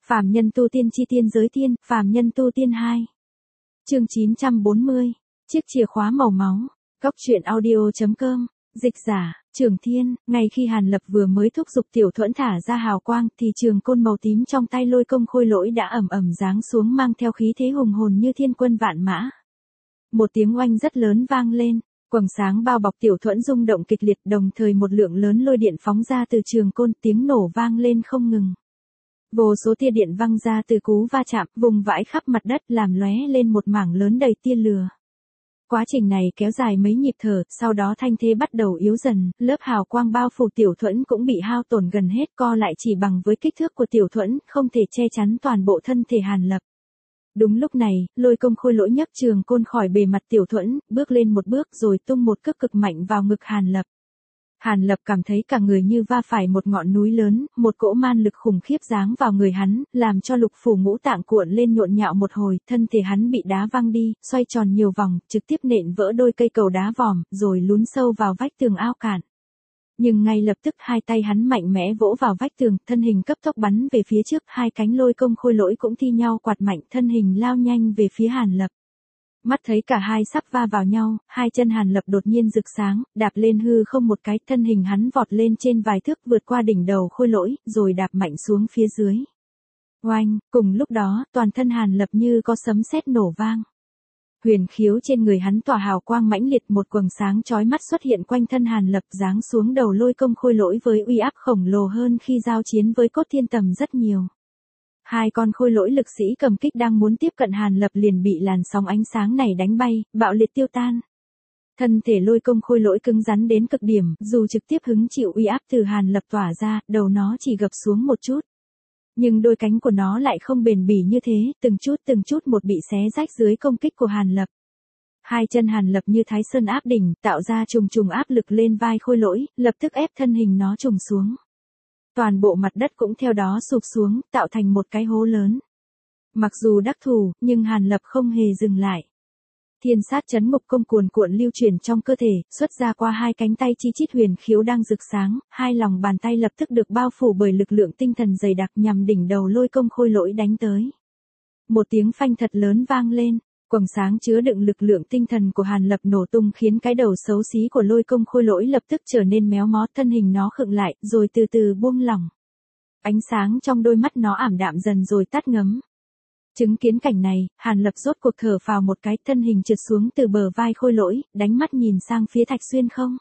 Phàm nhân tu tiên chi tiên giới tiên, phàm nhân tu tiên 2. Chương 940. Chiếc chìa khóa màu máu. Góc truyện audio.com. Dịch giả, Trường Thiên. Ngay khi Hàn Lập vừa mới thúc giục Tiểu Thuẫn thả ra hào quang thì trường côn màu tím trong tay Lôi Công Khôi Lỗi đã ầm ầm giáng xuống mang theo khí thế hùng hồn như thiên quân vạn mã. Một tiếng oanh rất lớn vang lên, quầng sáng bao bọc Tiểu Thuẫn rung động kịch liệt, đồng thời một lượng lớn lôi điện phóng ra từ trường côn, tiếng nổ vang lên không ngừng. Vô số tia điện văng ra từ cú va chạm, vùng vãi khắp mặt đất làm lóe lên một mảng lớn đầy tia lửa. Quá trình này kéo dài mấy nhịp thở, sau đó thanh thế bắt đầu yếu dần, lớp hào quang bao phủ Tiểu Thuẫn cũng bị hao tổn gần hết, co lại chỉ bằng với kích thước của Tiểu Thuẫn, không thể che chắn toàn bộ thân thể Hàn Lập. Đúng lúc này, Lôi Công Khôi Lỗi nhấc trường côn khỏi bề mặt Tiểu Thuẫn, bước lên một bước rồi tung một cước cực mạnh vào ngực Hàn Lập. Hàn Lập cảm thấy cả người như va phải một ngọn núi lớn, một cỗ man lực khủng khiếp giáng vào người hắn, làm cho lục phủ ngũ tạng cuộn lên nhộn nhạo một hồi, thân thể hắn bị đá văng đi, xoay tròn nhiều vòng, trực tiếp nện vỡ đôi cây cầu đá vòm, rồi lún sâu vào vách tường ao cạn. Nhưng ngay lập tức hai tay hắn mạnh mẽ vỗ vào vách tường, thân hình cấp tốc bắn về phía trước, hai cánh Lôi Công Khôi Lỗi cũng thi nhau quạt mạnh, thân hình lao nhanh về phía Hàn Lập. Mắt thấy cả hai sắp va vào nhau, hai chân Hàn Lập đột nhiên rực sáng, đạp lên hư không một cái, thân hình hắn vọt lên trên vài thước vượt qua đỉnh đầu Khôi Lỗi, rồi đạp mạnh xuống phía dưới. Oanh, cùng lúc đó, toàn thân Hàn Lập như có sấm sét nổ vang. Huyền khiếu trên người hắn tỏa hào quang mãnh liệt, một quầng sáng chói mắt xuất hiện quanh thân Hàn Lập giáng xuống đầu Lôi Công Khôi Lỗi với uy áp khổng lồ hơn khi giao chiến với Cốt Thiên Tầm rất nhiều. Hai con khôi lỗi lực sĩ cầm kích đang muốn tiếp cận Hàn Lập liền bị làn sóng ánh sáng này đánh bay, bạo liệt tiêu tan. Thân thể Lôi Công Khôi Lỗi cứng rắn đến cực điểm, dù trực tiếp hứng chịu uy áp từ Hàn Lập tỏa ra, đầu nó chỉ gập xuống một chút. Nhưng đôi cánh của nó lại không bền bỉ như thế, từng chút một bị xé rách dưới công kích của Hàn Lập. Hai chân Hàn Lập như Thái Sơn áp đỉnh, tạo ra trùng trùng áp lực lên vai khôi lỗi, lập tức ép thân hình nó trùng xuống. Toàn bộ mặt đất cũng theo đó sụp xuống, tạo thành một cái hố lớn. Mặc dù đắc thủ, nhưng Hàn Lập không hề dừng lại. Thiên sát chấn ngục công cuồn cuộn lưu chuyển trong cơ thể, xuất ra qua hai cánh tay chi chít huyền khiếu đang rực sáng, hai lòng bàn tay lập tức được bao phủ bởi lực lượng tinh thần dày đặc nhằm đỉnh đầu Lôi Công Khôi Lỗi đánh tới. Một tiếng phanh thật lớn vang lên, quầng sáng chứa đựng lực lượng tinh thần của Hàn Lập nổ tung khiến cái đầu xấu xí của Lôi Công Khôi Lỗi lập tức trở nên méo mó, thân hình nó khựng lại, rồi từ từ buông lỏng. Ánh sáng trong đôi mắt nó ảm đạm dần rồi tắt ngấm. Chứng kiến cảnh này, Hàn Lập rốt cuộc thở phào một cái, thân hình trượt xuống từ bờ vai khôi lỗi, đánh mắt nhìn sang phía Thạch Xuyên không.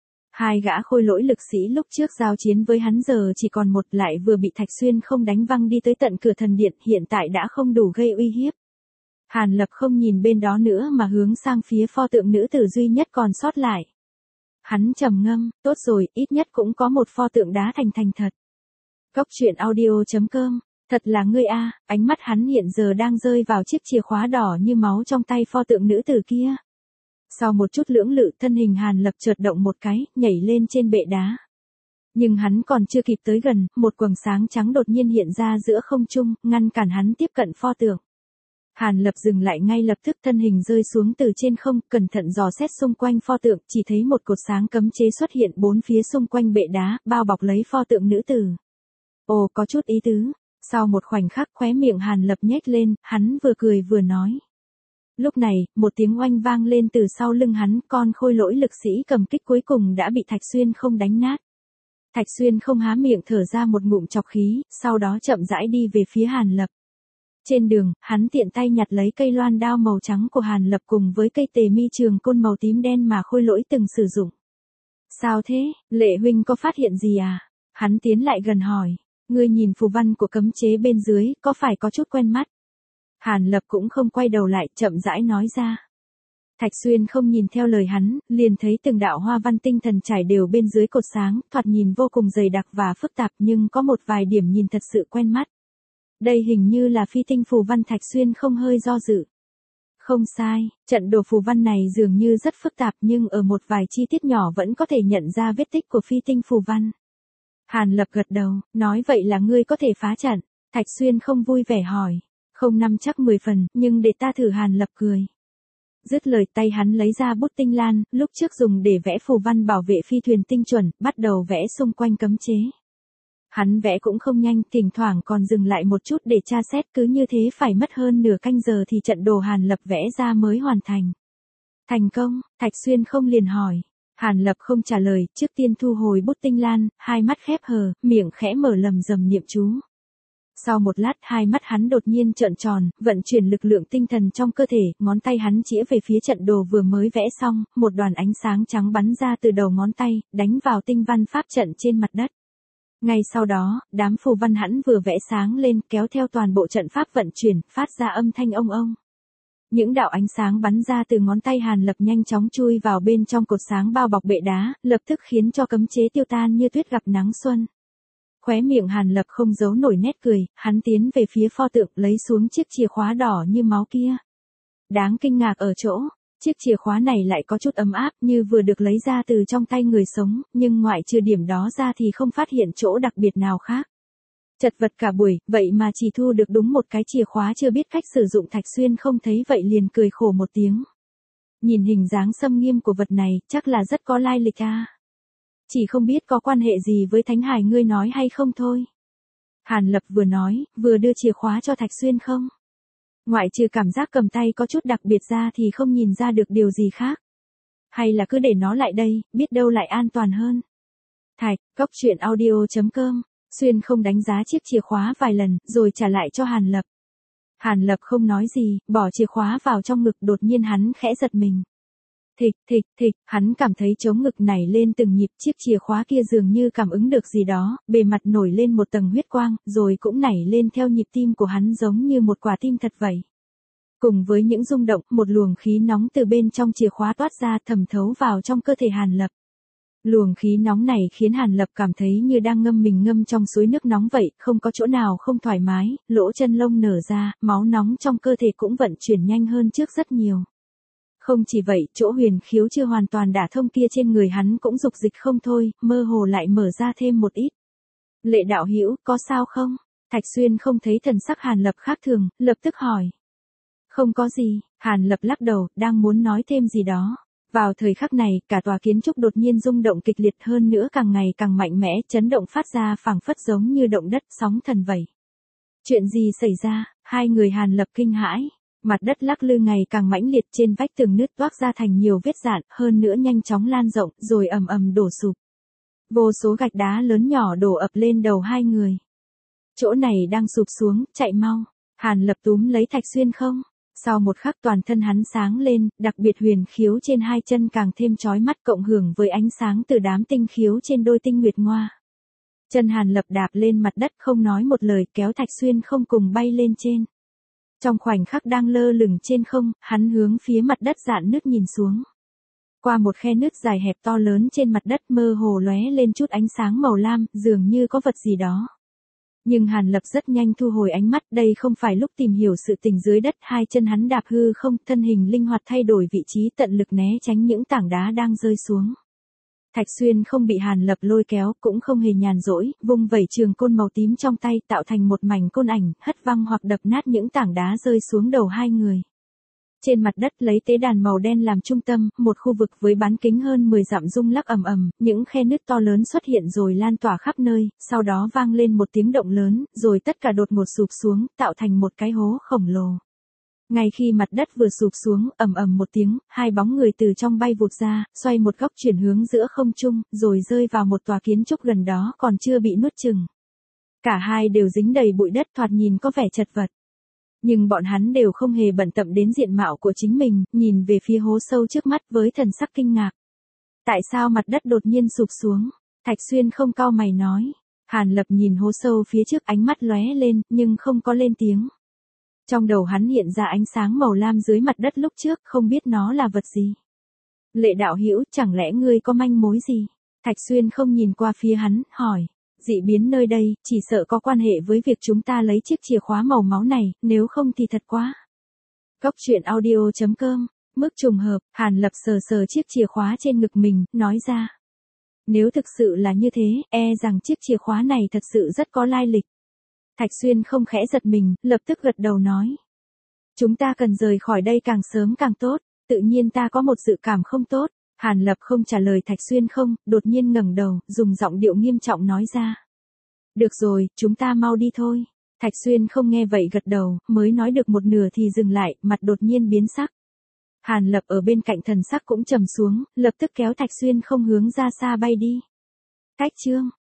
Hai gã khôi lỗi lực sĩ lúc trước giao chiến với hắn giờ chỉ còn một, lại vừa bị Thạch Xuyên không đánh văng đi tới tận cửa thần điện, hiện tại đã không đủ gây uy hiếp. Hàn Lập không nhìn bên đó nữa mà hướng sang phía pho tượng nữ tử duy nhất còn sót lại. Hắn trầm ngâm, tốt rồi, ít nhất cũng có một pho tượng đá thành thật. Góc truyện audio.com. Thật là ngươi a, ánh mắt hắn hiện giờ đang rơi vào chiếc chìa khóa đỏ như máu trong tay pho tượng nữ tử kia. Sau một chút lưỡng lự, thân hình Hàn Lập chợt động một cái, nhảy lên trên bệ đá. Nhưng hắn còn chưa kịp tới gần, một quầng sáng trắng đột nhiên hiện ra giữa không trung, ngăn cản hắn tiếp cận pho tượng. Hàn Lập dừng lại ngay lập tức, thân hình rơi xuống từ trên không, cẩn thận dò xét xung quanh pho tượng, chỉ thấy một cột sáng cấm chế xuất hiện bốn phía xung quanh bệ đá, bao bọc lấy pho tượng nữ tử. Ồ, có chút ý tứ. Sau một khoảnh khắc khóe miệng Hàn Lập nhếch lên, hắn vừa cười vừa nói. Lúc này, một tiếng oanh vang lên từ sau lưng hắn, con khôi lỗi lực sĩ cầm kích cuối cùng đã bị Thạch Xuyên không đánh nát. Thạch Xuyên không há miệng thở ra một ngụm trọc khí, sau đó chậm rãi đi về phía Hàn Lập. Trên đường, hắn tiện tay nhặt lấy cây loan đao màu trắng của Hàn Lập cùng với cây tề mi trường côn màu tím đen mà khôi lỗi từng sử dụng. Sao thế, Lệ huynh có phát hiện gì à? Hắn tiến lại gần hỏi. Ngươi nhìn phù văn của cấm chế bên dưới, có phải có chút quen mắt? Hàn Lập cũng không quay đầu lại, chậm rãi nói ra. Thạch Xuyên không nhìn theo lời hắn, liền thấy từng đạo hoa văn tinh thần trải đều bên dưới cột sáng, thoạt nhìn vô cùng dày đặc và phức tạp nhưng có một vài điểm nhìn thật sự quen mắt. Đây hình như là phi tinh phù văn. Thạch Xuyên không hơi do dự. Không sai, trận đồ phù văn này dường như rất phức tạp nhưng ở một vài chi tiết nhỏ vẫn có thể nhận ra vết tích của phi tinh phù văn. Hàn Lập gật đầu, nói vậy là ngươi có thể phá trận. Thạch Xuyên không vui vẻ hỏi. Không năm chắc 10 phần, nhưng để ta thử. Hàn Lập cười. Dứt lời tay hắn lấy ra bút tinh lan, lúc trước dùng để vẽ phù văn bảo vệ phi thuyền tinh chuẩn, bắt đầu vẽ xung quanh cấm chế. Hắn vẽ cũng không nhanh, thỉnh thoảng còn dừng lại một chút để tra xét, cứ như thế phải mất hơn nửa canh giờ thì trận đồ Hàn Lập vẽ ra mới hoàn thành. Thành công, Thạch Xuyên không liền hỏi. Hàn Lập không trả lời, trước tiên thu hồi bút tinh lan, hai mắt khép hờ, miệng khẽ mở lầm rầm niệm chú. Sau một lát hai mắt hắn đột nhiên trợn tròn, vận chuyển lực lượng tinh thần trong cơ thể, ngón tay hắn chĩa về phía trận đồ vừa mới vẽ xong, một đoàn ánh sáng trắng bắn ra từ đầu ngón tay, đánh vào tinh văn pháp trận trên mặt đất. Ngay sau đó, đám phù văn hắn vừa vẽ sáng lên kéo theo toàn bộ trận pháp vận chuyển, phát ra âm thanh ông ông. Những đạo ánh sáng bắn ra từ ngón tay Hàn Lập nhanh chóng chui vào bên trong cột sáng bao bọc bệ đá, lập tức khiến cho cấm chế tiêu tan như tuyết gặp nắng xuân. Khóe miệng Hàn Lập không giấu nổi nét cười, hắn tiến về phía pho tượng lấy xuống chiếc chìa khóa đỏ như máu kia. Đáng kinh ngạc ở chỗ, chiếc chìa khóa này lại có chút ấm áp như vừa được lấy ra từ trong tay người sống, nhưng ngoại trừ điểm đó ra thì không phát hiện chỗ đặc biệt nào khác. Chật vật cả buổi, vậy mà chỉ thu được đúng một cái chìa khóa chưa biết cách sử dụng. Thạch Xuyên không thấy vậy liền cười khổ một tiếng. Nhìn hình dáng xâm nghiêm của vật này, chắc là rất có lai lịch à. Chỉ không biết có quan hệ gì với Thánh Hải ngươi nói hay không thôi. Hàn Lập vừa nói, vừa đưa chìa khóa cho Thạch Xuyên không. Ngoại trừ cảm giác cầm tay có chút đặc biệt ra thì không nhìn ra được điều gì khác. Hay là cứ để nó lại đây, biết đâu lại an toàn hơn. Thạch, coctruyện.audio.com. Xuyên không đánh giá chiếc chìa khóa vài lần, rồi trả lại cho Hàn Lập. Hàn Lập không nói gì, bỏ chìa khóa vào trong ngực, đột nhiên hắn khẽ giật mình. Thịch, thịch, thịch, hắn cảm thấy trống ngực nảy lên từng nhịp, chiếc chìa khóa kia dường như cảm ứng được gì đó, bề mặt nổi lên một tầng huyết quang, rồi cũng nảy lên theo nhịp tim của hắn giống như một quả tim thật vậy. Cùng với những rung động, một luồng khí nóng từ bên trong chìa khóa toát ra thẩm thấu vào trong cơ thể Hàn Lập. Luồng khí nóng này khiến Hàn Lập cảm thấy như đang ngâm mình ngâm trong suối nước nóng vậy, không có chỗ nào không thoải mái, lỗ chân lông nở ra, máu nóng trong cơ thể cũng vận chuyển nhanh hơn trước rất nhiều. Không chỉ vậy, chỗ huyền khiếu chưa hoàn toàn đả thông kia trên người hắn cũng dục dịch không thôi, mơ hồ lại mở ra thêm một ít. Lệ đạo hữu, có sao không? Thạch Xuyên không thấy thần sắc Hàn Lập khác thường, lập tức hỏi. Không có gì, Hàn Lập lắc đầu, đang muốn nói thêm gì đó. Vào thời khắc này, cả tòa kiến trúc đột nhiên rung động kịch liệt hơn nữa, càng ngày càng mạnh mẽ, chấn động phát ra phảng phất giống như động đất sóng thần vậy. Chuyện gì xảy ra? Hai người Hàn Lập kinh hãi. Mặt đất lắc lư ngày càng mãnh liệt, trên vách tường nứt toác ra thành nhiều vết rạn, hơn nữa nhanh chóng lan rộng, rồi ầm ầm đổ sụp. Vô số gạch đá lớn nhỏ đổ ập lên đầu hai người. Chỗ này đang sụp xuống, chạy mau. Hàn Lập túm lấy Thạch Xuyên không. Sau một khắc toàn thân hắn sáng lên, đặc biệt huyền khiếu trên hai chân càng thêm chói mắt, cộng hưởng với ánh sáng từ đám tinh khiếu trên đôi tinh nguyệt ngoa. Chân Hàn Lập đạp lên mặt đất không nói một lời, kéo Thạch Xuyên không cùng bay lên trên. Trong khoảnh khắc đang lơ lửng trên không, hắn hướng phía mặt đất rạn nứt nhìn xuống. Qua một khe nứt dài hẹp to lớn trên mặt đất mơ hồ lóe lên chút ánh sáng màu lam, dường như có vật gì đó. Nhưng Hàn Lập rất nhanh thu hồi ánh mắt, đây không phải lúc tìm hiểu sự tình dưới đất, hai chân hắn đạp hư không, thân hình linh hoạt thay đổi vị trí, tận lực né tránh những tảng đá đang rơi xuống. Thạch Xuyên không bị Hàn Lập lôi kéo, cũng không hề nhàn rỗi, vung vẩy trường côn màu tím trong tay tạo thành một mảnh côn ảnh, hất văng hoặc đập nát những tảng đá rơi xuống đầu hai người. Trên mặt đất lấy tế đàn màu đen làm trung tâm, một khu vực với bán kính hơn 10 dặm rung lắc ầm ầm, những khe nứt to lớn xuất hiện rồi lan tỏa khắp nơi, sau đó vang lên một tiếng động lớn, rồi tất cả đột ngột sụp xuống, tạo thành một cái hố khổng lồ. Ngay khi mặt đất vừa sụp xuống, ầm ầm một tiếng, hai bóng người từ trong bay vụt ra, xoay một góc chuyển hướng giữa không trung, rồi rơi vào một tòa kiến trúc gần đó còn chưa bị nuốt chửng. Cả hai đều dính đầy bụi đất, thoạt nhìn có vẻ chật vật. Nhưng bọn hắn đều không hề bận tâm đến diện mạo của chính mình, nhìn về phía hố sâu trước mắt với thần sắc kinh ngạc. Tại sao mặt đất đột nhiên sụp xuống? Thạch Xuyên không cau mày nói. Hàn Lập nhìn hố sâu phía trước, ánh mắt lóe lên, nhưng không có lên tiếng. Trong đầu hắn hiện ra ánh sáng màu lam dưới mặt đất lúc trước, không biết nó là vật gì. Lệ đạo hữu, chẳng lẽ ngươi có manh mối gì? Thạch Xuyên không nhìn qua phía hắn, hỏi. Dị biến nơi đây, chỉ sợ có quan hệ với việc chúng ta lấy chiếc chìa khóa màu máu này, nếu không thì thật quá. Coctruyện.audio.com. Mức trùng hợp, Hàn Lập sờ sờ chiếc chìa khóa trên ngực mình, nói ra. Nếu thực sự là như thế, rằng chiếc chìa khóa này thật sự rất có lai lịch. Thạch Xuyên không khẽ giật mình, lập tức gật đầu nói. Chúng ta cần rời khỏi đây càng sớm càng tốt, tự nhiên ta có một dự cảm không tốt. Hàn Lập không trả lời Thạch Xuyên không, đột nhiên ngẩng đầu, dùng giọng điệu nghiêm trọng nói ra. Được rồi, chúng ta mau đi thôi. Thạch Xuyên không nghe vậy gật đầu, mới nói được một nửa thì dừng lại, mặt đột nhiên biến sắc. Hàn Lập ở bên cạnh thần sắc cũng trầm xuống, lập tức kéo Thạch Xuyên không hướng ra xa bay đi. Cách chương